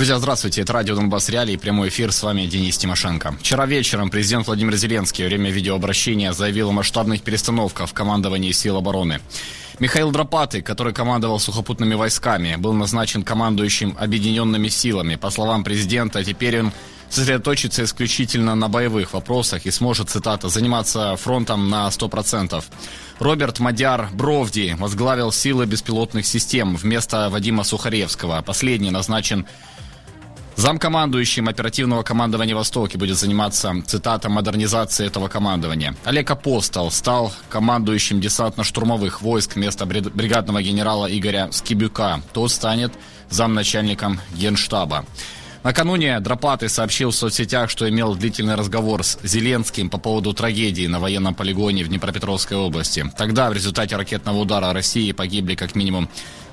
Друзья, здравствуйте. Это радио «Донбасс Реалии», прямой эфир. С вами Денис Тимошенко. Вчера вечером президент Владимир Зеленский во время видеообращения заявил о масштабных перестановках в командовании сил обороны. Михаил Драпатый, который командовал сухопутными войсками, был назначен командующим объединенными силами. По словам президента, теперь он сосредоточится исключительно на боевых вопросах и сможет, цитата, заниматься фронтом на 100%. Роберт Мадяр Бровди возглавил силы беспилотных систем вместо Вадима Сухаревского. Последний назначен замкомандующим оперативного командования «Восток» и будет заниматься, цитата, модернизацией этого командования. Олег Апостол стал командующим десантно-штурмовых войск вместо бригадного генерала Игоря Скибюка. Тот станет замначальником Генштаба. Накануне Драпатый сообщил в соцсетях, что имел длительный разговор с Зеленским по поводу трагедии на военном полигоне в Днепропетровской области. Тогда в результате ракетного удара России погибли как минимум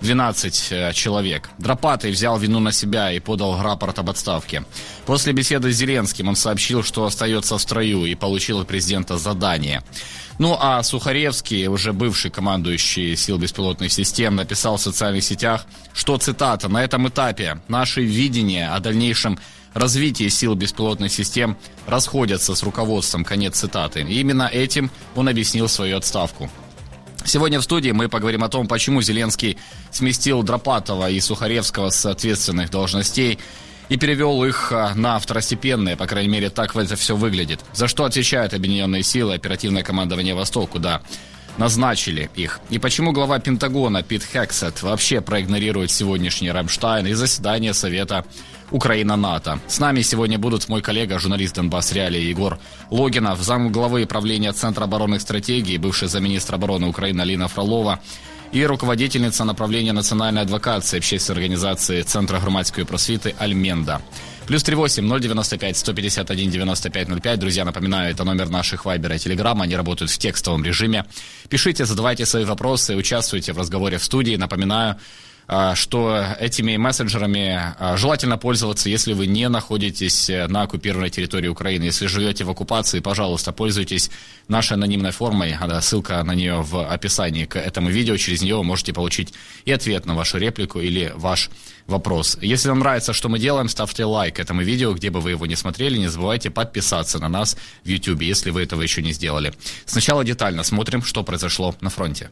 12 человек. Драпатый взял вину на себя и подал рапорт об отставке. После беседы с Зеленским он сообщил, что остается в строю и получил от президента задание. Ну а Сухаревский, уже бывший командующий сил беспилотных систем, написал в социальных сетях, что, цитата, «На этом этапе наши видения о дальнейшем развитии сил беспилотных систем расходятся с руководством», конец цитаты. И именно этим он объяснил свою отставку. Сегодня в студии мы поговорим о том, почему Зеленский сместил Драпатова и Сухаревского с ответственных должностей и перевел их на второстепенные, по крайней мере, так это все выглядит. За что отвечают объединенные силы, оперативное командование «Восток», куда назначили их. И почему глава Пентагона Пит Хексет вообще проигнорирует сегодняшний Рамштайн и заседание Совета Украина-НАТО. С нами сегодня будут мой коллега, журналист «Донбасс Реалии» Егор Логинов, замглавы правления Центра оборонных стратегий, бывший замминистра обороны Украины Алина Фролова и руководительница направления национальной адвокации общественной организации Центра громадской просвіти Альменда. +38 095 151 95 05. Друзья, напоминаю, это номер наших Вайбера и Телеграма. Они работают в текстовом режиме. Пишите, задавайте свои вопросы, участвуйте в разговоре в студии. Напоминаю, что этими мессенджерами желательно пользоваться, если вы не находитесь на оккупированной территории Украины. Если живете в оккупации, пожалуйста, пользуйтесь нашей анонимной формой. Ссылка на нее в описании к этому видео. Через нее вы можете получить и ответ на вашу реплику или ваш вопрос. Если вам нравится, что мы делаем, ставьте лайк этому видео, где бы вы его не смотрели. Не забывайте подписаться на нас в YouTube, если вы этого еще не сделали. Сначала детально смотрим, что произошло на фронте.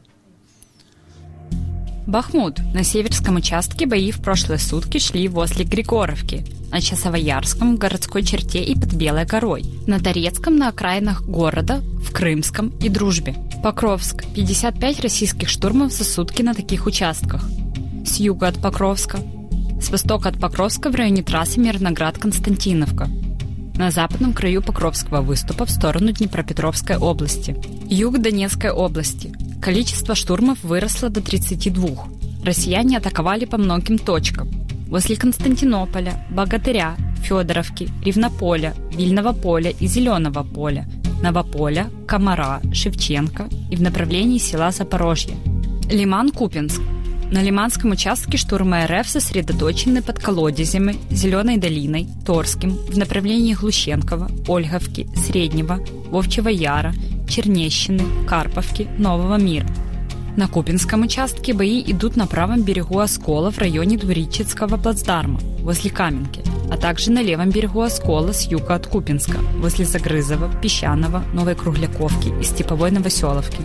Бахмут. На северском участке бои в прошлые сутки шли возле Григоровки, на Часовоярском, в городской черте и под Белой горой, на Торецком, на окраинах города, в Крымском и Дружбе. Покровск. 55 российских штурмов за сутки на таких участках. С юга от Покровска. С востока от Покровска в районе трассы Мирноград-Константиновка. На западном краю Покровского выступа в сторону Днепропетровской области. Юг Донецкой области. Количество штурмов выросло до 32. Россияне атаковали по многим точкам. Возле Константинополя, Богатыря, Федоровки, Ревнополя, Вильного поля и Зеленого поля, Новополя, Комара, Шевченко и в направлении села Запорожье. Лиман-Купинск. На Лиманском участке штурмы РФ сосредоточены под Колодезями, Зеленой долиной, Торским, в направлении Глущенкова, Ольговки, Среднего, Вовчего Яра, Чернещины, Карповки, Нового Мира. На Купинском участке бои идут на правом берегу Оскола в районе Двуреченского плацдарма, возле Каменки, а также на левом берегу Оскола с юга от Купинска, возле Загрызова, Песчаного, Новой Кругляковки и Степовой Новоселовки.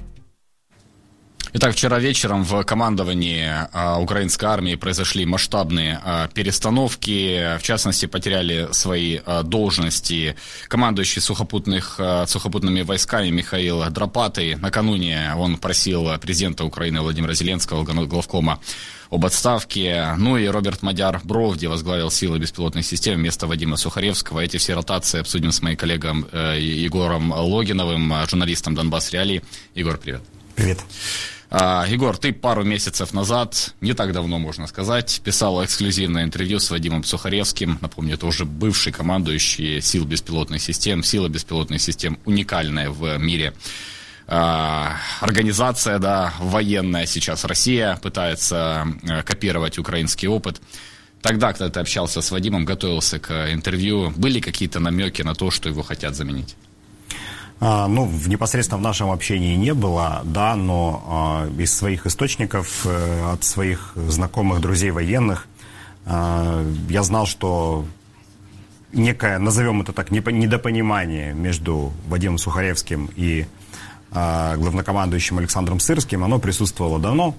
Итак, вчера вечером в командовании украинской армии произошли масштабные перестановки. В частности, потеряли свои должности командующий сухопутными войсками Михаил Драпатый. Накануне он просил президента Украины Владимира Зеленского, главкома, об отставке. Ну и Роберт Мадяр Бровди возглавил силы беспилотных систем вместо Вадима Сухаревского. Эти все ротации обсудим с моим коллегой Егором Логиновым, журналистом «Донбасс Реалии». Егор, привет. Привет. Егор, ты пару месяцев назад, не так давно, можно сказать, писал эксклюзивное интервью с Вадимом Сухаревским. Напомню, это уже бывший командующий сил беспилотных систем. Сила беспилотных систем уникальная в мире организация, да, военная сейчас. Россия пытается копировать украинский опыт. Тогда, когда ты общался с Вадимом, готовился к интервью, были какие-то намеки на то, что его хотят заменить? Непосредственно в нашем общении не было, да, но из своих источников, от своих знакомых, друзей военных, Я знал, что некое, назовем это так, недопонимание между Вадимом Сухаревским и главнокомандующим Александром Сырским, оно присутствовало давно.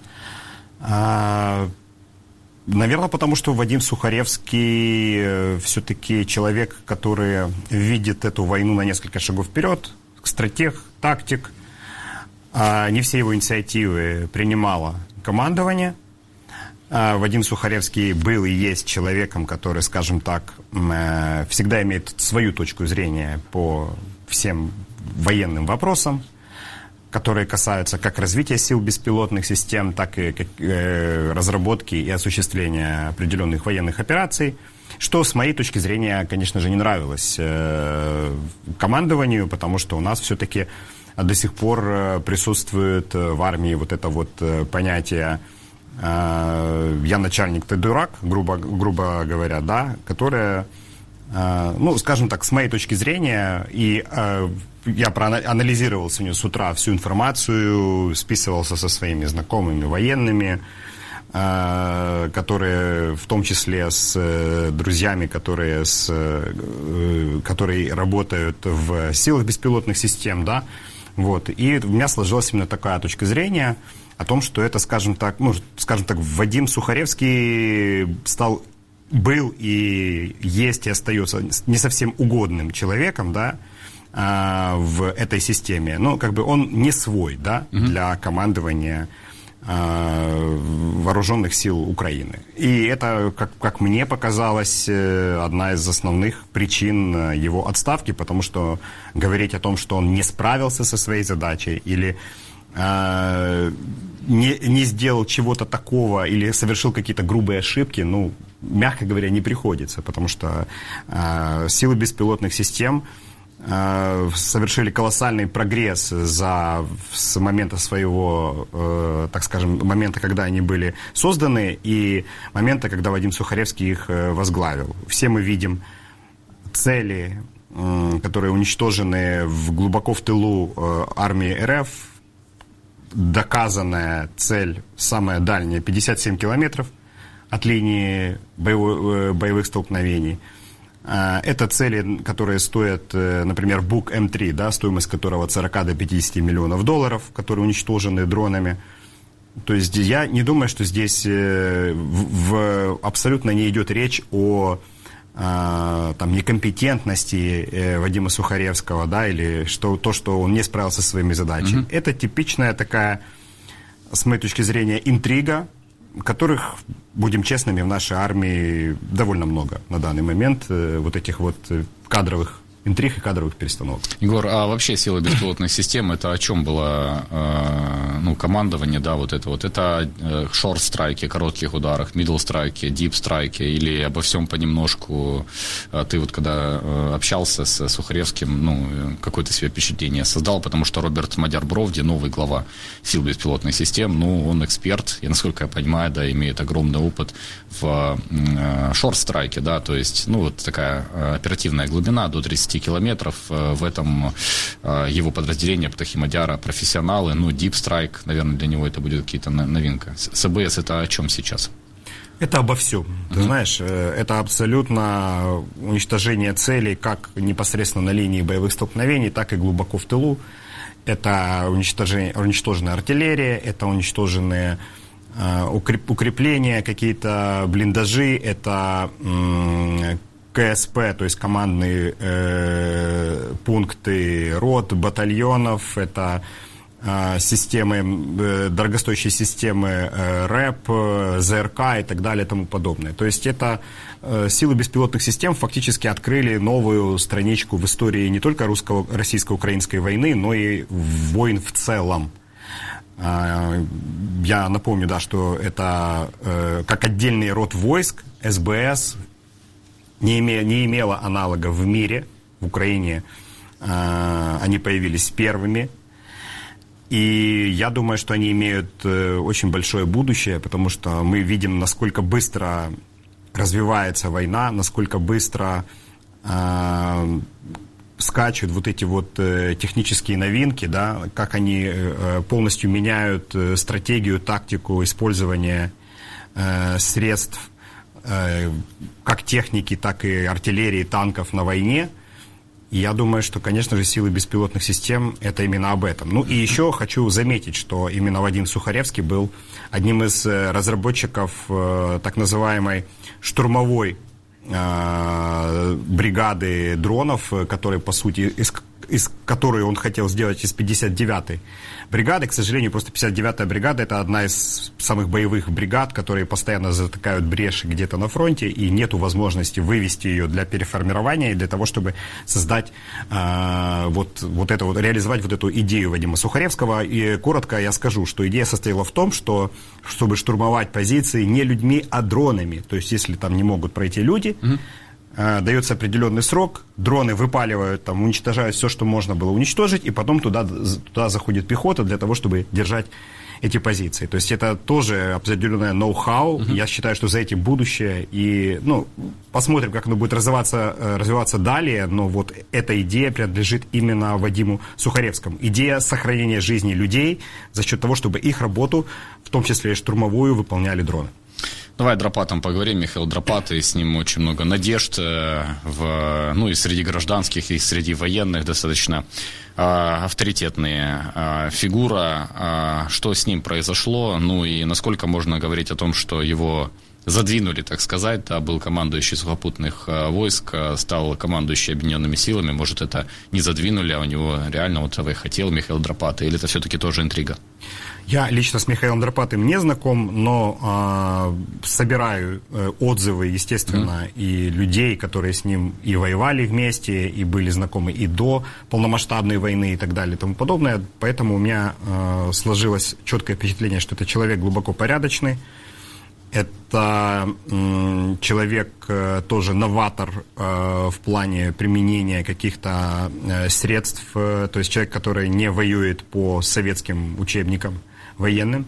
Наверное, потому что Вадим Сухаревский все-таки человек, который видит эту войну на несколько шагов вперед, стратег, тактик. Не все его инициативы принимало командование. Вадим Сухаревский был и есть человеком, который, скажем так, всегда имеет свою точку зрения по всем военным вопросам, которые касаются как развития сил беспилотных систем, так и разработки и осуществления определенных военных операций, что, с моей точки зрения, конечно же, не нравилось командованию, потому что у нас все-таки до сих пор присутствует в армии вот это вот понятие «я начальник, ты дурак», грубо говоря, да, которое, ну, скажем так, с моей точки зрения, и я проанализировал сегодня с утра всю информацию, списывался со своими знакомыми военными, которые, в том числе с друзьями, которые работают в силах беспилотных систем, да, вот, и у меня сложилась именно такая точка зрения о том, что это, скажем так, Вадим Сухаревский был и есть и остается не совсем угодным человеком, да, в этой системе. Но как бы он не свой, да, для командования вооруженных сил Украины. И это, как мне показалось, одна из основных причин его отставки, потому что говорить о том, что он не справился со своей задачей или не сделал чего-то такого или совершил какие-то грубые ошибки, ну, мягко говоря, не приходится, потому что силы беспилотных систем совершили колоссальный прогресс с момента своего, так скажем, момента, когда они были созданы, и момента, когда Вадим Сухаревский их возглавил. Все мы видим цели, которые уничтожены глубоко в тылу армии РФ. Доказанная цель, самая дальняя, 57 километров от линии боевых столкновений. Это цели, которые стоят, например, Бук М3, да, стоимость которого от 40 до 50 миллионов долларов, которые уничтожены дронами. То есть я не думаю, что здесь абсолютно не идет речь о некомпетентности Вадима Сухаревского, да, или то, что он не справился со своими задачами. Это типичная такая, с моей точки зрения, интрига, которых, будем честными, в нашей армии довольно много на данный момент, вот этих вот кадровых интриг и кадровых перестановок. Егор, а вообще сила беспилотных систем, это о чем было командование, да, вот это? Это шорт-страйки, коротких ударах, мидл-страйки, дип-страйки, или обо всем понемножку? Ты вот когда общался с Сухаревским, какое-то себе впечатление создал, потому что Роберт Мадяр-Бровди, новый глава сил беспилотных систем, он эксперт, и, насколько я понимаю, да, имеет огромный опыт в шорт-страйке, да, то есть, вот такая оперативная глубина до 30 километров, в этом его подразделение Птахи Мадяра профессионалы, Deep Strike, наверное, для него это будет какие-то новинка. СБС это о чем сейчас? Это обо всем. Ты знаешь, это абсолютно уничтожение целей как непосредственно на линии боевых столкновений, так и глубоко в тылу. Это уничтоженная артиллерия, это уничтоженные укрепления, какие-то блиндажи, это КСП, то есть командные пункты рот, батальонов, это системы, дорогостоящие системы РЭП, ЗРК и так далее и тому подобное. То есть это силы беспилотных систем фактически открыли новую страничку в истории не только российско-украинской войны, но и войн в целом. Я напомню, да, что это как отдельный род войск, СБС не имела аналога в мире, в Украине они появились первыми. И я думаю, что они имеют очень большое будущее, потому что мы видим, насколько быстро развивается война, насколько быстро скачут вот эти вот технические новинки, да, как они полностью меняют стратегию, тактику использования средств как техники, так и артиллерии, танков на войне. И я думаю, что, конечно же, силы беспилотных систем – это именно об этом. Ну и еще хочу заметить, что именно Вадим Сухаревский был одним из разработчиков так называемой штурмовой бригады дронов, которые, по сути, из которой он хотел сделать из 59-й бригады. К сожалению, просто 59-я бригада – это одна из самых боевых бригад, которые постоянно затыкают бреши где-то на фронте, и нету возможности вывести ее для переформирования и для того, чтобы создать реализовать вот эту идею Вадима Сухаревского. И коротко я скажу, что идея состояла в том, что чтобы штурмовать позиции не людьми, а дронами. То есть, если там не могут пройти люди, дается определенный срок, дроны выпаливают, там, уничтожают все, что можно было уничтожить, и потом туда заходит пехота для того, чтобы держать эти позиции. То есть это тоже определенное ноу-хау. Я считаю, что за этим будущее. И, посмотрим, как оно будет развиваться далее. Но вот эта идея принадлежит именно Вадиму Сухаревскому. Идея сохранения жизни людей за счет того, чтобы их работу, в том числе и штурмовую, выполняли дроны. Давай о Дропатом поговорим. Михаил Дропатый, с ним очень много надежд и среди гражданских, и среди военных, достаточно авторитетная фигура. Что с ним произошло? Ну и насколько можно говорить о том, что его задвинули, так сказать, был командующий сухопутных войск, стал командующий объединенными силами. Может, это не задвинули, а у него реально вот того и хотел Михаил Дропатый, или это все-таки тоже интрига? Я лично с Михаилом Дропатым не знаком, но собираю отзывы, естественно, и людей, которые с ним и воевали вместе, и были знакомы и до полномасштабной войны и так далее и тому подобное. Поэтому у меня сложилось четкое впечатление, что это человек глубоко порядочный. Это человек тоже новатор в плане применения каких-то средств, то есть человек, который не воюет по советским учебникам военным.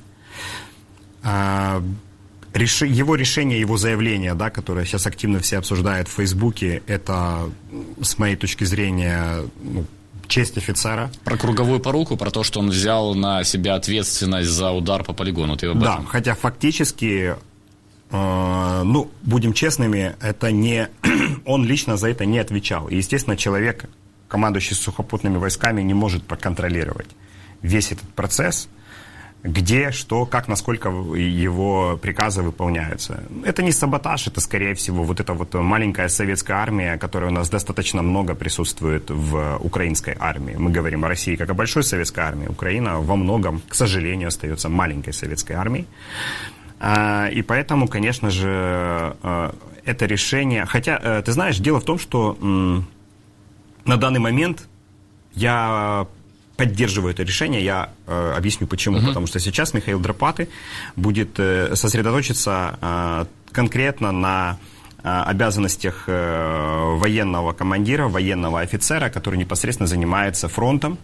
Его решение, его заявление, которое сейчас активно все обсуждают в Фейсбуке, это, с моей точки зрения, честь офицера. Про круговую поруку, про то, что он взял на себя ответственность за удар по полигону. Ты об этом? Да, хотя фактически... будем честными, это не он лично за это не отвечал. И, естественно, человек, командующий сухопутными войсками, не может проконтролировать весь этот процесс, где, что, как, насколько его приказы выполняются. Это не саботаж, это, скорее всего, вот эта вот маленькая советская армия, которая у нас достаточно много присутствует в украинской армии. Мы говорим о России как о большой советской армии. Украина во многом, к сожалению, остается маленькой советской армией. И поэтому, конечно же, это решение... Хотя, ты знаешь, дело в том, что на данный момент я поддерживаю это решение. Я объясню почему. Потому что сейчас Михаил Дропатый будет сосредоточиться конкретно на обязанностях военного командира, военного офицера, который непосредственно занимается фронтом.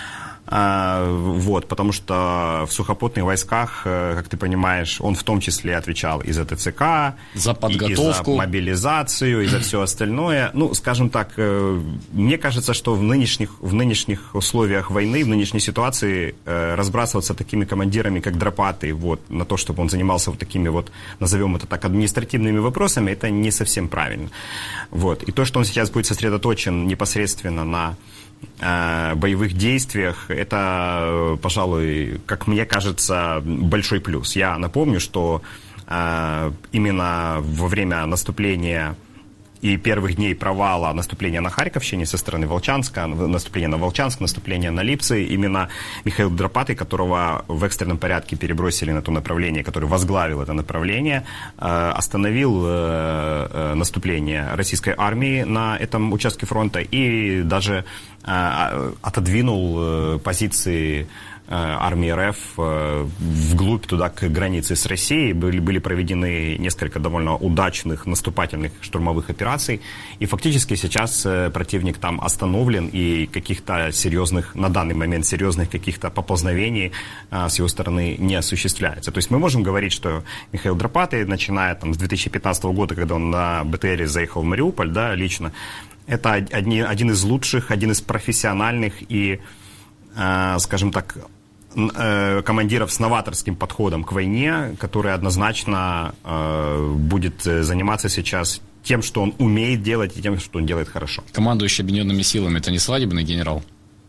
Потому что в сухопутных войсках, как ты понимаешь, он в том числе отвечал и за ТЦК, за подготовку, и за мобилизацию, и за все остальное. Скажем так, мне кажется, что в нынешних условиях войны, в нынешней ситуации разбрасываться такими командирами, как Дропатый, на то, чтобы он занимался вот такими вот, назовем это так, административными вопросами, это не совсем правильно. И то, что он сейчас будет сосредоточен непосредственно на боевых действиях, это, пожалуй, как мне кажется, большой плюс. Я напомню, что именно во время наступления и первых дней провала наступления на Харьковщине со стороны Волчанска, наступление на Волчанск, наступление на Липцы, именно Михаил Дропатый, которого в экстренном порядке перебросили на то направление, который возглавил это направление, остановил наступление российской армии на этом участке фронта и даже отодвинул позиции армии РФ вглубь туда, к границе с Россией. Были проведены несколько довольно удачных наступательных штурмовых операций. И фактически сейчас противник там остановлен, и каких-то серьезных, на данный момент серьезных каких-то поползновений с его стороны не осуществляется. То есть мы можем говорить, что Михаил Дропатый, начиная с 2015 года, когда он на БТРе заехал в Мариуполь, лично, это один из лучших, один из профессиональных и, скажем так, командиров с новаторским подходом к войне, который однозначно будет заниматься сейчас тем, что он умеет делать, и тем, что он делает хорошо. Командующий объединенными силами — это не свадебный генерал?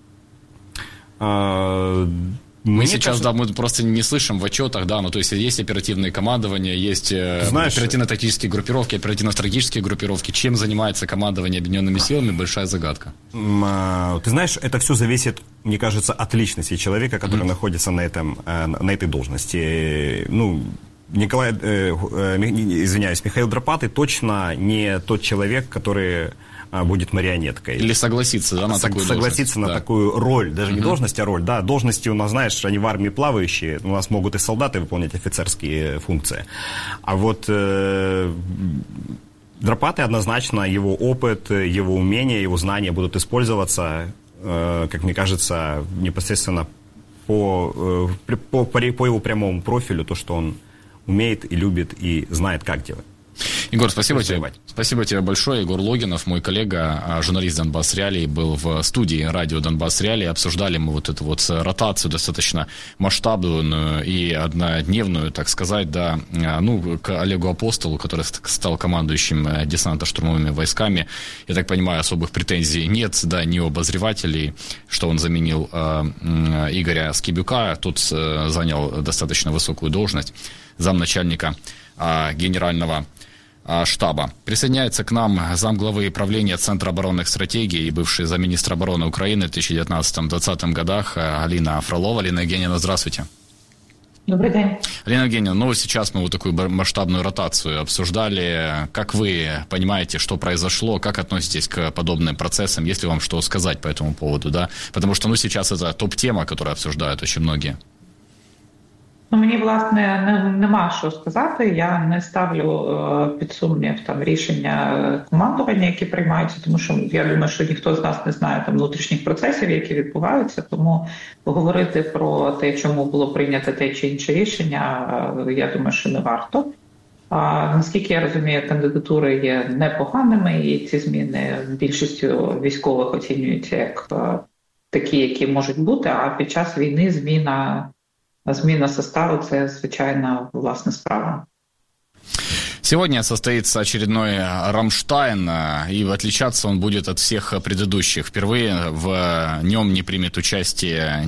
Мы сейчас, да, мы просто не слышим в отчетах, да, ну, то есть есть оперативные командования, есть оперативно-тактические группировки, оперативно-стратегические группировки. Чем занимается командование объединенными силами, большая загадка. Ты знаешь, это все зависит, мне кажется, от личности человека, который находится на этой должности. Ну, Михаил Драпатый точно не тот человек, который будет марионеткой. Или согласиться, да, на такую согласиться должность. На такую роль, даже не должность, а роль. Да, должности у нас, знаешь, они в армии плавающие, у нас могут и солдаты выполнять офицерские функции. А вот Драпатый однозначно, его опыт, его умения, его знания будут использоваться, как мне кажется, непосредственно по его прямому профилю, то, что он умеет и любит и знает, как делать. Егор, спасибо тебе. Спасибо тебе большое. Егор Логинов, мой коллега, журналист Донбасс Реалий, был в студии радио Донбасс Реалий. Обсуждали мы вот эту вот ротацию достаточно масштабную и однодневную, так сказать, да, ну, к Олегу Апостолу, который стал командующим десантно-штурмовыми войсками. Я так понимаю, особых претензий нет, да, ни у обозревателей, что он заменил Игоря Скибюка. Тот занял достаточно высокую должность замначальника генерального штаба. Присоединяется к нам замглавы правления Центра оборонных стратегий и бывший замминистра обороны Украины в 2019-2020 годах Алина Фролова. Алина Евгеньевна, здравствуйте. Добрый день. Алина Евгеньевна, ну сейчас мы вот такую масштабную ротацию обсуждали. Как вы понимаете, что произошло, как относитесь к подобным процессам, есть ли вам что сказать по этому поводу, да? Потому что, ну, сейчас это топ-тема, которую обсуждают очень многие. Ну, мені, власне, нема що сказати. Я не ставлю під сумнів там рішення командування, які приймаються, тому що я думаю, що ніхто з нас не знає там внутрішніх процесів, які відбуваються, тому говорити про те, чому було прийнято те чи інше рішення, я думаю, що не варто. Наскільки я розумію, кандидатури є непоганими, і ці зміни більшістю військових оцінюються як такі, які можуть бути, а під час війни зміна составу – це, звичайно, власна справа. Сегодня состоится очередной Рамштайн, и отличаться он будет от всех предыдущих. Впервые в нем не примет участие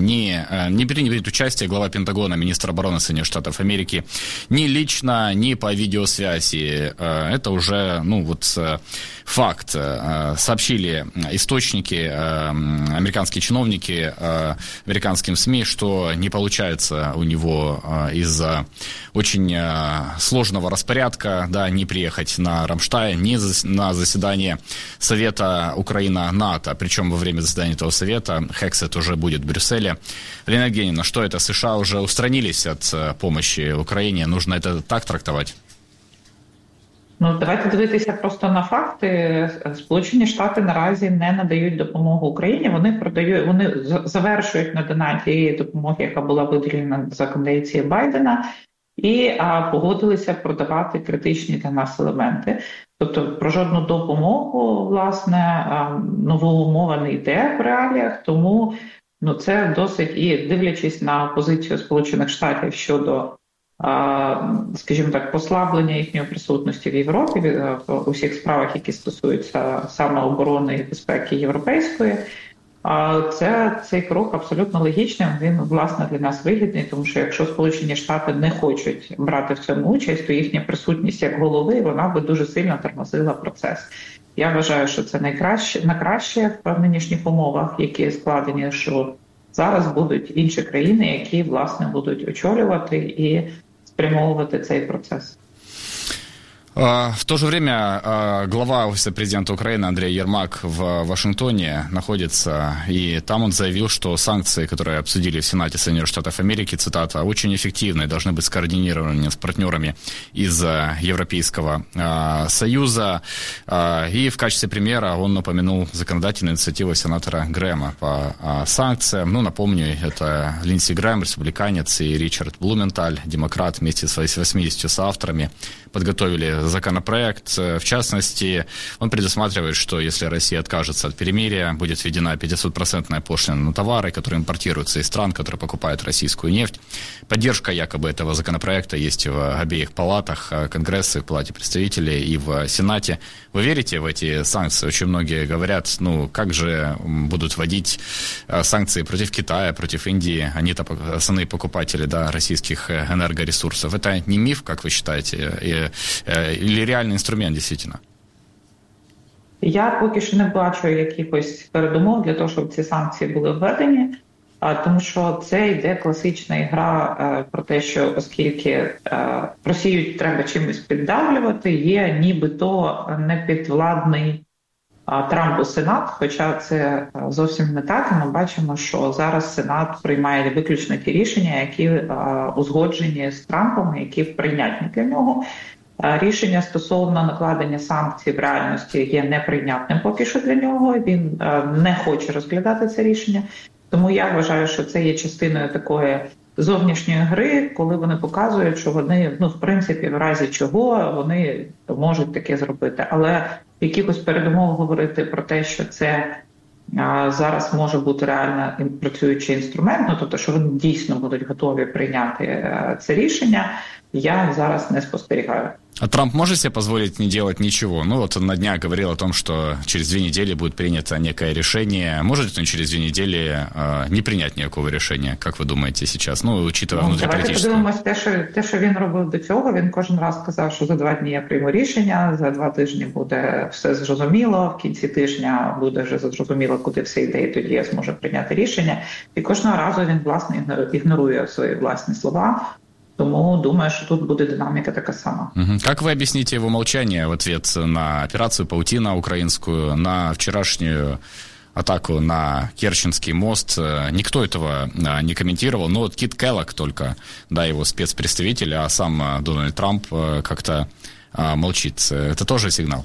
глава Пентагона, министр обороны Соединенных Штатов Америки, ни лично, ни по видеосвязи. Это уже, ну вот, факт. Сообщили источники, американские чиновники, американским СМИ, что не получается у него из-за очень сложного распорядка, да, не приехать на Рамштайн, ни на заседание Совета Украина-НАТО. Причем во время заседания этого совета Хексет уже будет в Брюсселе. Алина Евгеньевна, что это, США уже устранились от помощи Украине? Нужно это так трактовать? Ну, давайте дивитися просто на факти. Сполучені Штати наразі не надають допомогу Україні. Вони завершують надання тієї допомоги, яка була виділена за конвенцією Байдена, і погодилися продавати критичні для нас елементи. Тобто про жодну допомогу, власне, умова не йде в реаліях, тому це досить, і дивлячись на позицію Сполучених Штатів щодо, скажімо так, послаблення їхньої присутності в Європі в усіх справах, які стосуються саме оборони і безпеки європейської, цей крок абсолютно логічним, він, власне, для нас вигідний, тому що якщо Сполучені Штати не хочуть брати в цьому участь, то їхня присутність як голови, вона би дуже сильно тормозила процес. Я вважаю, що це на краще в нинішніх умовах, які складені, що зараз будуть інші країни, які, власне, будуть очолювати і спрямовувати цей процес. В то же время глава Офиса президента Украины Андрей Ермак в Вашингтоне находится, и там он заявил, что санкции, которые обсудили в Сенате Соединенных Штатов Америки, цитата, очень эффективны, должны быть скоординированы с партнерами из Европейского Союза. И в качестве примера он упомянул законодательную инициативу сенатора Грэма по санкциям. Ну, напомню, это Линдси Грэм, республиканец, и Ричард Блументаль, демократ, вместе с 80 соавторами подготовили законопроект. В частности, он предусматривает, что если Россия откажется от перемирия, будет введена 500% пошлина на товары, которые импортируются из стран, которые покупают российскую нефть. Поддержка якобы этого законопроекта есть в обеих палатах Конгресса, в Палате представителей и в Сенате. Вы верите в эти санкции? Очень многие говорят, как же будут вводить санкции против Китая, против Индии, они-то основные покупатели, да, российских энергоресурсов. Это не миф, как вы считаете, или реальный инструмент, действительно? Я поки що не бачу якихось передумов для того, щоб ці санкції були введені, тому що це йде класична ігра про те, що оскільки Росію треба чимось піддавлювати, є нібито непідвладний Трампу Сенат, хоча це зовсім не так. Ми бачимо, що зараз Сенат приймає виключно ті рішення, які узгоджені з Трампом, які прийнятні для нього. Рішення стосовно накладення санкцій в реальності є неприйнятним поки що для нього. Він не хоче розглядати це рішення. Тому я вважаю, що це є частиною такої зовнішньої гри, коли вони показують, що вони, в принципі, в разі чого вони можуть таке зробити. Але якихось передумов говорити про те, що це зараз може бути реально працюючий інструмент, тобто, що вони дійсно будуть готові прийняти це рішення, я зараз не спостерігаю. А Трамп может себе позволить не делать ничего? Он на днях говорил о том, что через 2 недели будет принято некое решение. Может он через 2 недели не принять никакого решения, как вы думаете сейчас? Учитывая внутриполітичне. Давайте подивимось те, що він робив до цього. Він кожен раз сказав, що за 2 дні я прийму рішення, за 2 тижні буде все зрозуміло, в кінці тижня буде вже зрозуміло, куди все йде, і тоді я зможу прийняти рішення. І кожного разу він, власне, ігнорує свої власні слова. Тому думаю, що тут буде динаміка така сама. Как вы объясните его молчание в ответ на операцию «Паутина» украинскую, на вчерашнюю атаку на Керченский мост? Никто этого не комментировал, но Кит Келлог только, да, его спецпредставитель, а сам Дональд Трамп как-то молчит. Это тоже сигнал?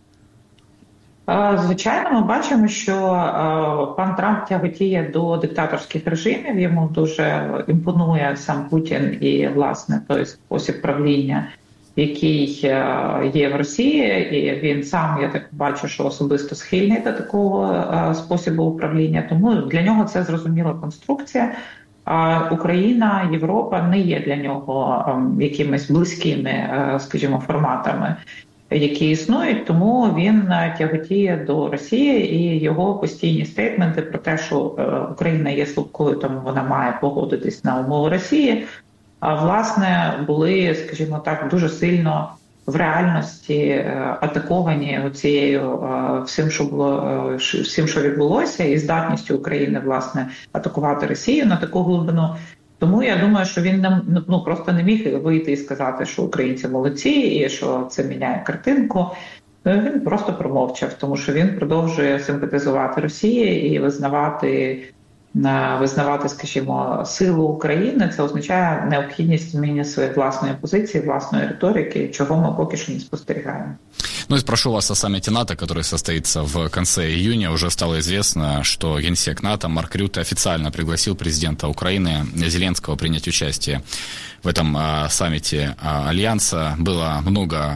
Звичайно, ми бачимо, що пан Трамп тяготіє до диктаторських режимів, йому дуже імпонує сам Путін і, власне, той спосіб правління, який є в Росії, і він сам, я так бачу, що особисто схильний до такого способу управління, тому для нього це зрозуміла конструкція. Україна, Європа не є для нього якимись близькими, скажімо, форматами, які існують, тому він тяготіє до Росії, і його постійні стейтменти про те, що Україна є слабкою, тому вона має погодитись на умови Росії, власне, були, скажімо так, дуже сильно в реальності атаковані цією всім, що відбулося, і здатністю України, власне, атакувати Росію на таку глибину. Тому я думаю, що він просто не міг вийти і сказати, що українці молодці і що це міняє картинку. Він просто промовчав, тому що він продовжує симпатизувати Росії і визнавати, скажімо, силу України. Це означає необхідність зміни своєї власної позиції, власної риторики, чого ми поки що не спостерігаємо. И спрошу вас о саммите НАТО, который состоится в конце июня. Уже стало известно, что генсек НАТО Марк Рютте официально пригласил президента Украины Зеленского принять участие в этом саммите Альянса. Было много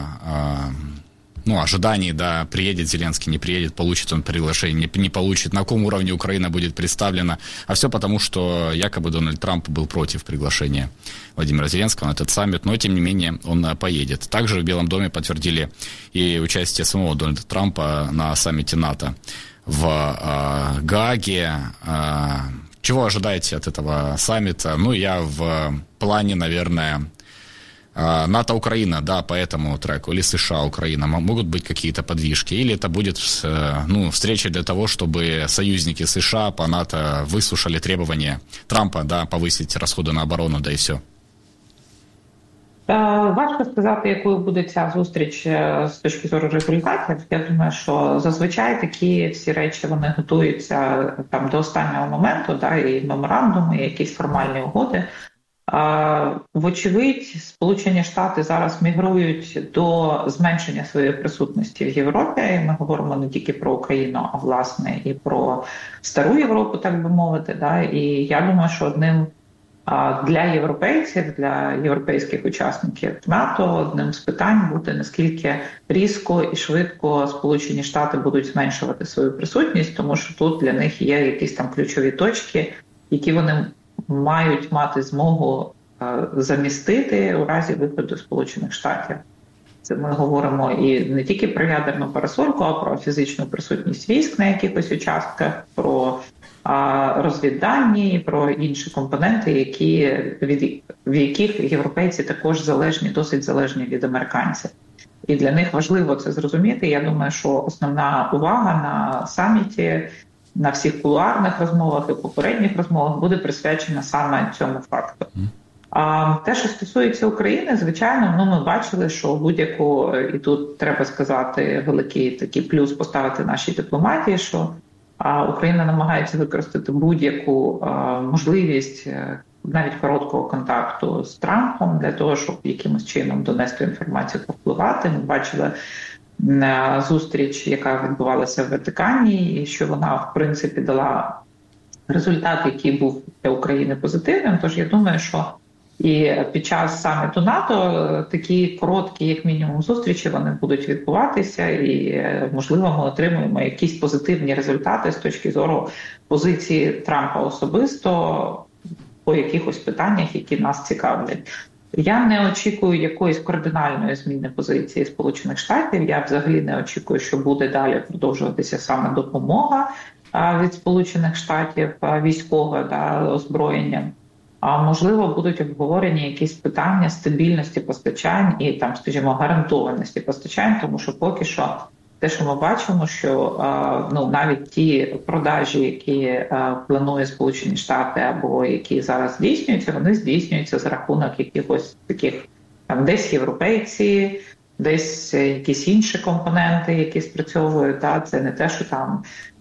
ожиданий, да, приедет Зеленский, не приедет, получит он приглашение, не получит, на каком уровне Украина будет представлена. А все потому, что якобы Дональд Трамп был против приглашения Владимира Зеленского на этот саммит, но, тем не менее, он поедет. Также в Белом доме подтвердили и участие самого Дональда Трампа на саммите НАТО в Гааге. Чего ожидаете от этого саммита? Я в плане, наверное, НАТО-Украина, да, по этому треку, или США-Украина, могут быть какие-то подвижки, или это будет, встреча для того, чтобы союзники США по НАТО выслушали требования Трампа, да, повысить расходы на оборону, да и все? Важко сказати, якою буде ця зустріч з точки зору результатів. Я думаю, що зазвичай такі всі речі, вони готуються там до останнього моменту, да, і меморандуми, і якісь формальні угоди. Вочевидь, Сполучені Штати зараз мігрують до зменшення своєї присутності в Європі. І ми говоримо не тільки про Україну, а власне і про стару Європу, так би мовити. Да? І я думаю, що одним для європейців, для європейських учасників НАТО одним з питань буде, наскільки різко і швидко Сполучені Штати будуть зменшувати свою присутність, тому що тут для них є якісь там ключові точки, які вони мають мати змогу замістити у разі виходу Сполучених Штатів. Це ми говоримо і не тільки про ядерну парасольку, а про фізичну присутність військ на якихось участках, про розвіддані, про інші компоненти, в яких європейці також залежні, досить залежні від американців. І для них важливо це зрозуміти. Я думаю, що основна увага на саміті, на всіх кулуарних розмовах і попередніх розмовах буде присвячена саме цьому факту. А те, що стосується України, звичайно, ми бачили, що будь-яку, і тут треба сказати, великий такий плюс поставити нашій дипломатії, що Україна намагається використати будь-яку можливість навіть короткого контакту з Трампом для того, щоб якимось чином донести інформацію, повпливати. Ми бачили зустріч, яка відбувалася в Ватикані, і що вона, в принципі, дала результат, який був для України позитивним. Тож я думаю, що і під час саміту НАТО такі короткі, як мінімум, зустрічі, вони будуть відбуватися, і, можливо, ми отримаємо якісь позитивні результати з точки зору позиції Трампа особисто по якихось питаннях, які нас цікавлять. Я не очікую якоїсь кардинальної зміни позиції Сполучених Штатів. Я взагалі не очікую, що буде далі продовжуватися саме допомога від Сполучених Штатів військове озброєння. А можливо, будуть обговорені якісь питання стабільності постачань і там, скажімо, гарантованості постачань, тому що поки що те, що ми бачимо, що навіть ті продажі, які планує Сполучені Штати або які зараз здійснюються, вони здійснюються за рахунок якихось таких там десь європейці, десь якісь інші компоненти, які спрацьовують. Це не те, що там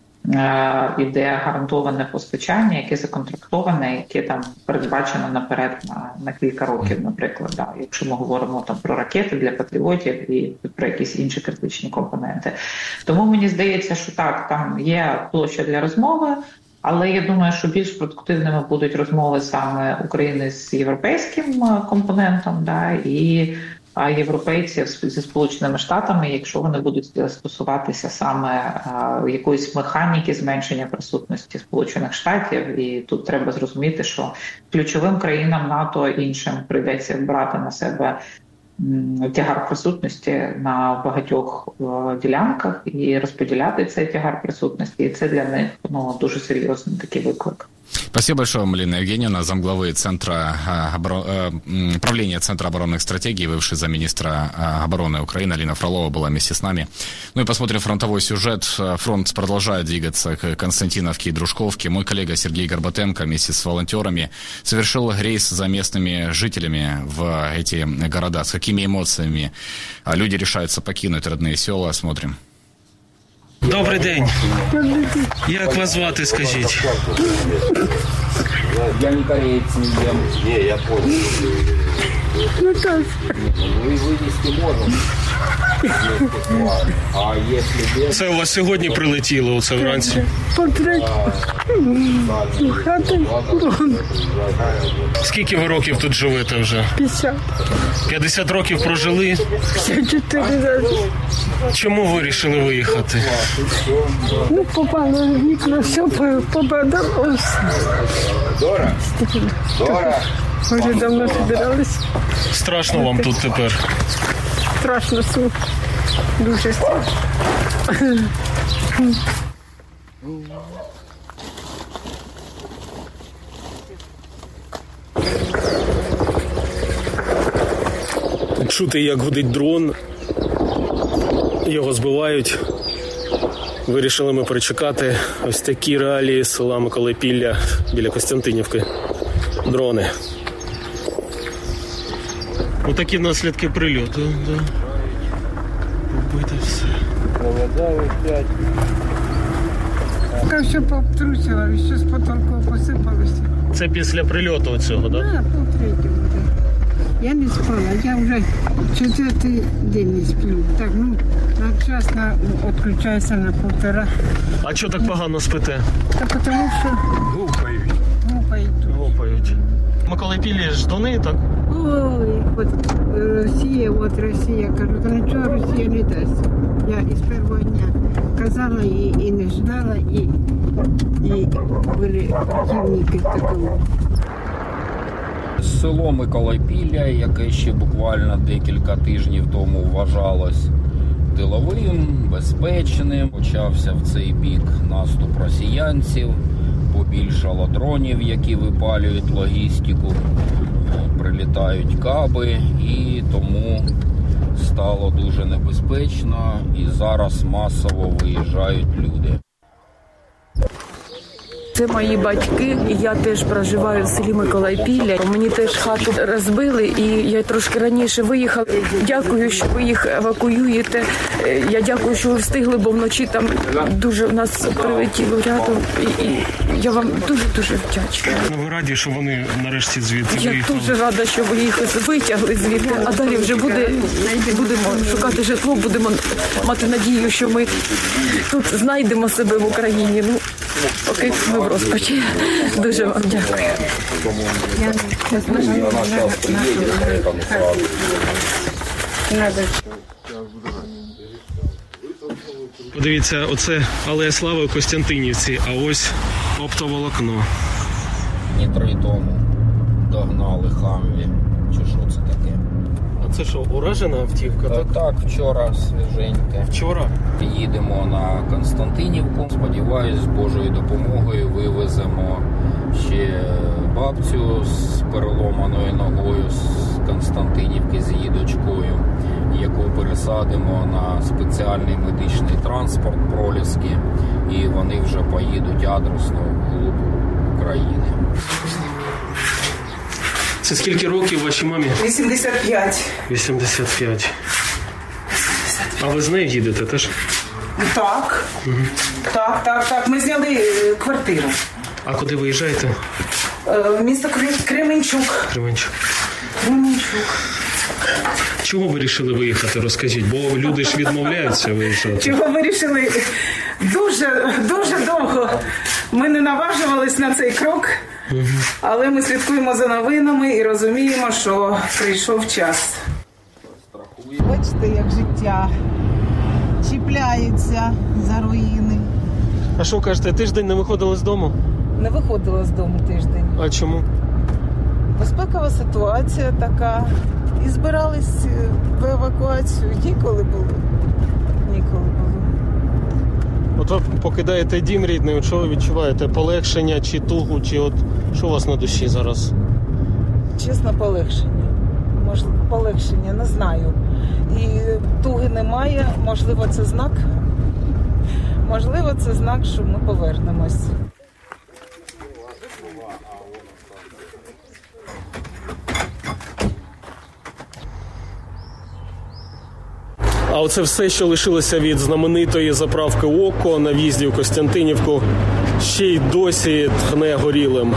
іде гарантоване постачання, яке законтрактоване, яке там передбачено наперед на кілька років, наприклад. Якщо ми говоримо там про ракети для патріотів і про якісь інші критичні компоненти. Тому мені здається, що так, там є площа для розмови, але я думаю, що більш продуктивними будуть розмови саме України з європейським компонентом, і європейців зі Сполученими Штатами, якщо вони будуть стосуватися саме якоїсь механіки зменшення присутності Сполучених Штатів. І тут треба зрозуміти, що ключовим країнам НАТО іншим прийдеться брати на себе тягар присутності на багатьох ділянках і розподіляти цей тягар присутності. І це для них дуже серйозний такий виклик. Спасибо большое, Малина Евгеньевна, замглавы правления Центра оборонных стратегий, бывший замминистра обороны Украины Алина Фролова была вместе с нами. Ну и посмотрим фронтовой сюжет. Фронт продолжает двигаться к Константиновке и Дружковке. Мой коллега Сергей Горбатенко вместе с волонтерами совершил рейс за местными жителями в эти города. С какими эмоциями люди решаются покинуть родные села, смотрим. Добрий день. Як вас звати, скажіть? Я не кореец, не ем. Не, я понял. Ну так. Мы вывести можем. А если без... Це у вас сьогодні прилетіло, оце вранці? Скільки ви років тут живете вже? 50. 50 років прожили? 54 рази. Чому ви вирішили виїхати? Попало в вікна, все побадалось. Дора? Дора? Вже давно збирались. Страшно вам тут тепер? Страшно, дуже страшно. Чути, як гудить дрон, його збивають. Вирішили ми перечекати ось такі реалії села Миколайпілля біля Костянтинівки. Дрони. Отакі наслідки прильоту. Да. Побите все. Все пообтрусило, і все з потолку посипалося. Це після прильоту оцього, так? Так, пол-третього. Я не спала, я вже 4-й день не сплю. Так, вчасно відключаюся на 1,5. А чого так погано спите? Та тому що... Гупають. гопають. Миколайпілля ж Дони, так? Ой, от Росія, кажу, та нічого Росія не дасть. Я із першого дня казала і не ждала, і були противники такого. Село Миколайпілля, яке ще буквально декілька тижнів тому вважалось тиловим, безпечним. Почався в цей бік наступ росіянців, побільшало дронів, які випалюють логістику, прилітають каби, і тому стало дуже небезпечно, і зараз масово виїжджають люди. Це мої батьки, і я теж проживаю в селі Миколайпілля. Мені теж хату розбили, і я трошки раніше виїхала. Дякую, що ви їх евакуюєте. Я дякую, що ви встигли, бо вночі там дуже нас прилетіло рядом. І я вам дуже-дуже вдячна. Ви раді, що вони нарешті звідти Я виїхали? дуже рада, що ви їх витягли звідти, а далі вже будемо шукати житло, будемо мати надію, що ми тут знайдемо себе в Україні. Ну, поки ми в розпачі. Дуже вам дякую. Подивіться, оце Алея Слави у Костянтинівці, а ось оптоволокно. Дні 3 тому догнали Хамві. Чи що це таке? А це що, уражена автівка, так? Так, вчора свіженьке. Вчора? Їдемо на Константинівку. Сподіваюсь, з Божою допомогою вивеземо ще бабцю з переломаною ногою з Константинівки з її дочкою, яку пересадимо на спеціальний медичний транспорт Проліски, і вони вже поїдуть адресно в глиб України. Це скільки років вашій мамі? 85. 85. А ви з нею їдете теж? Так. Угу. Так. Ми зняли квартиру. А куди виїжджаєте? Місто Кременчук. Кременчук. Чого ви вирішили виїхати, розкажіть? Бо люди ж відмовляються виїжджати. Чого вирішили? Дуже довго ми не наважувались на цей крок, але ми слідкуємо за новинами і розуміємо, що прийшов час. Бачите, як життя чіпляється за руїни. А що кажете, тиждень не виходили з дому? Не виходила з дому тиждень. А чому? Безпекова ситуація така. І збирались в евакуацію. Ніколи було. От ви покидаєте дім рідний, що ви відчуваєте? Полегшення чи тугу, чи от що у вас на душі зараз? Чесно, полегшення. Полегшення, не знаю. І туги немає. Можливо, це знак. Можливо, це знак, що ми повернемось. А оце все, що лишилося від знаменитої заправки «Око» на в'їзді в Костянтинівку, ще й досі тхне горілим.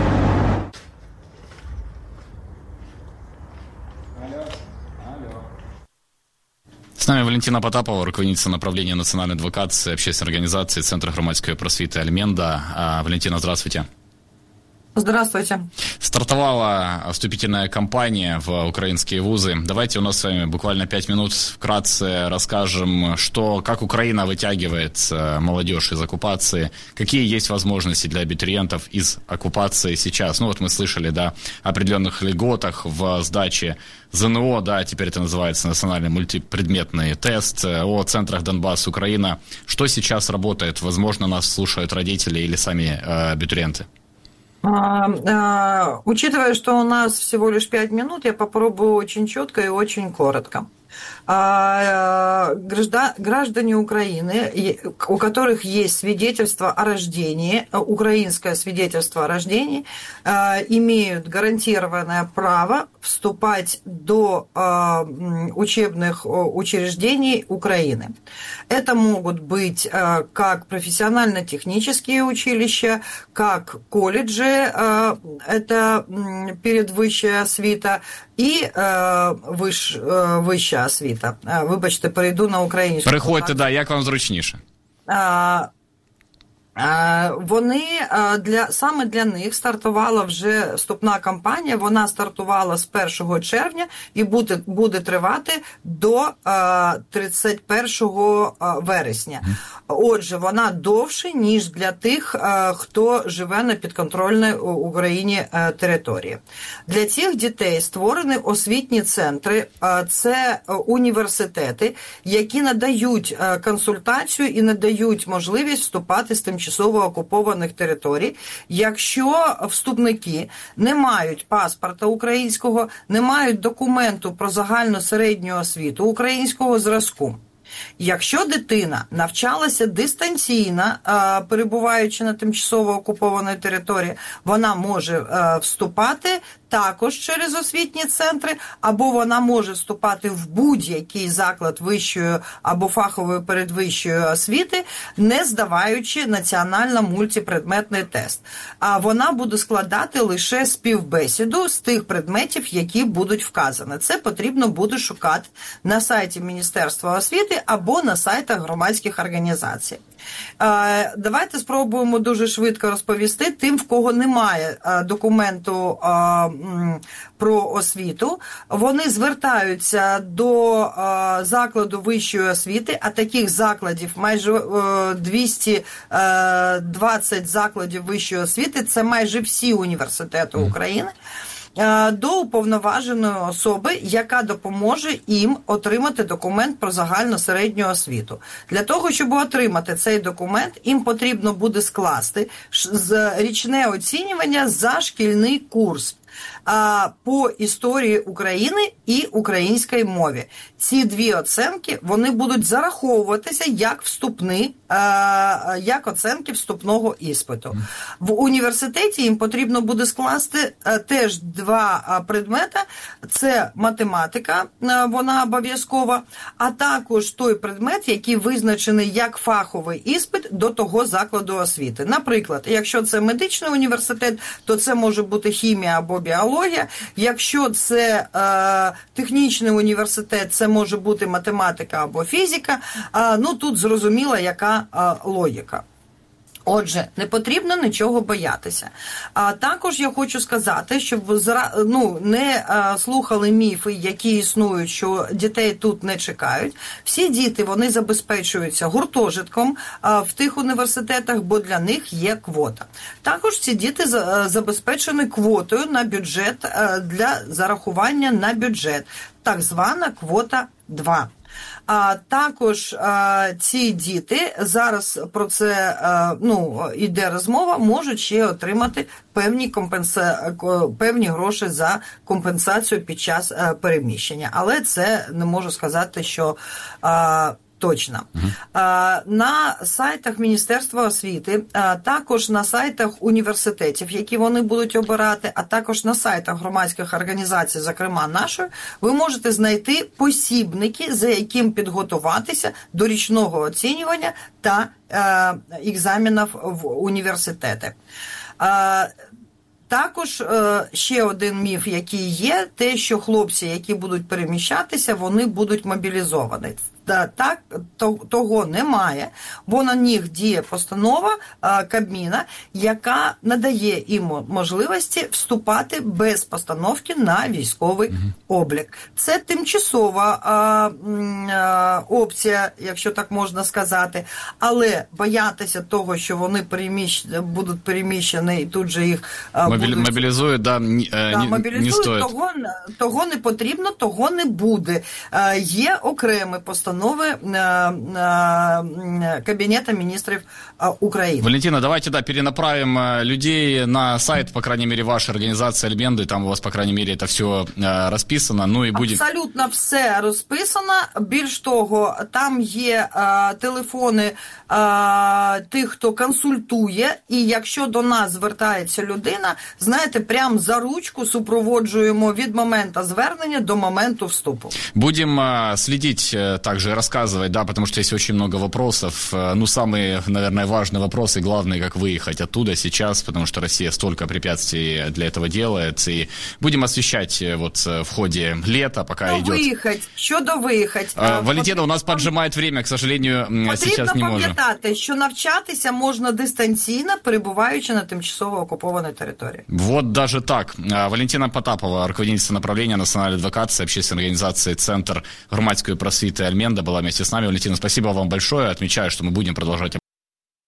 С нами Валентина Потапова, руководительница направления национальной адвокации общественной организации Центра громадской просвіти Альменда. Валентина, здравствуйте. Здравствуйте. Стартовала вступительная кампания в украинские вузы. Давайте у нас с вами буквально 5 минут вкратце расскажем, как Украина вытягивает молодежь из оккупации, какие есть возможности для абитуриентов из оккупации сейчас. Мы слышали, о определенных льготах в сдаче ЗНО, теперь это называется национальный мультипредметный тест, о центрах Донбасс, Украина. Что сейчас работает? Возможно, нас слушают родители или сами абитуриенты. Учитывая, что у нас всего лишь 5 минут, я попробую очень четко и очень коротко. Граждане Украины, у которых есть свидетельство о рождении, украинское свидетельство о рождении, имеют гарантированное право вступать до учебных учреждений Украины. Это могут быть как профессионально-технические училища, как колледжи, это передвищая освіта, і вища освіта. Вибачте, перейду на українську. Переходьте, як вам зручніше. Вони саме для них стартувала вже вступна кампанія, вона стартувала з 1 червня і буде тривати до 31 вересня. Отже, вона довше, ніж для тих, хто живе на підконтрольній Україні території. Для цих дітей створені освітні центри, це університети, які надають консультацію і надають можливість вступати з тимчасово окупованих територій, якщо вступники не мають паспорта українського, не мають документу про загальну середню освіту українського зразку. Якщо дитина навчалася дистанційно, перебуваючи на тимчасово окупованій території, вона може вступати також через освітні центри, або вона може вступати в будь-який заклад вищої або фахової передвищої освіти, не здаваючи національно-мультипредметний тест. А вона буде складати лише співбесіду з тих предметів, які будуть вказані. Це потрібно буде шукати на сайті Міністерства освіти або на сайтах громадських організацій. Давайте спробуємо дуже швидко розповісти тим, в кого немає документу про освіту. Вони звертаються до закладу вищої освіти, а таких закладів майже 220 закладів вищої освіти, це майже всі університети України, до уповноваженої особи, яка допоможе їм отримати документ про загальну середню освіту. Для того, щоб отримати цей документ, їм потрібно буде скласти річне оцінювання за шкільний курс по історії України і українській мові. Ці дві оцінки, вони будуть зараховуватися як вступні, як оцінки вступного іспиту. В університеті їм потрібно буде скласти теж два предмети. Це математика, вона обов'язкова, а також той предмет, який визначений як фаховий іспит до того закладу освіти. Наприклад, якщо це медичний університет, то це може бути хімія або біологія. Якщо це технічний університет, це може бути математика або фізика. Ну, тут зрозуміло, яка логіка. Отже, не потрібно нічого боятися. Також я хочу сказати, щоб не слухали міфи, які існують, що дітей тут не чекають. Всі діти, вони забезпечуються гуртожитком в тих університетах, бо для них є квота. Також ці діти забезпечені квотою на бюджет, для зарахування на бюджет, так звана квота 2. Також ці діти, зараз про це йде розмова, можуть ще отримати певні гроші за компенсацію під час переміщення. Але це не можу сказати, що точно. На сайтах Міністерства освіти, також на сайтах університетів, які вони будуть обирати, а також на сайтах громадських організацій, зокрема нашої, ви можете знайти посібники, за яким підготуватися до річного оцінювання та екзаменів в університети. Також ще один міф, який є, те, що хлопці, які будуть переміщатися, вони будуть мобілізовані. Так, того немає, бо на них діє постанова Кабміна, яка надає їм можливості вступати без постановки на військовий облік. Це тимчасова опція, якщо так можна сказати, але боятися того, що вони будуть переміщені і тут же їх мобілізують, не стоїть. Того не потрібно, того не буде. Є окремі постанови Кабинета министров Украины. Валентина, давайте перенаправим людей на сайт, по крайней мере, вашей организации «Альбенды». Там у вас, по крайней мере, это все расписано. Ну, и будет... Абсолютно все розписано. Більш того, там є телефони тих, хто консультує. І якщо до нас звертається людина, знаєте, прям за ручку супроводжуємо від моменту звернення до моменту вступу. Будем следить также же рассказывать, да, потому что есть очень много вопросов. Ну, самые, наверное, важные вопросы, главное, как выехать оттуда сейчас, потому что Россия столько препятствий для этого делает. И будем освещать вот в ходе лета, пока идет. Щодо виїхати. Валентина, у нас поджимает время, к сожалению, сейчас не можем. Потрібно пам'ятати, що навчатися можна дистанційно, перебуваючи на тимчасово окупованій території. Вот даже так. Валентина Потапова, руководительница направления национальной адвокации общественной организации «Центр громадской просвіти Альменда» была вместе с нами. Валентина, спасибо вам большое. Отмечаю, что мы будем продолжать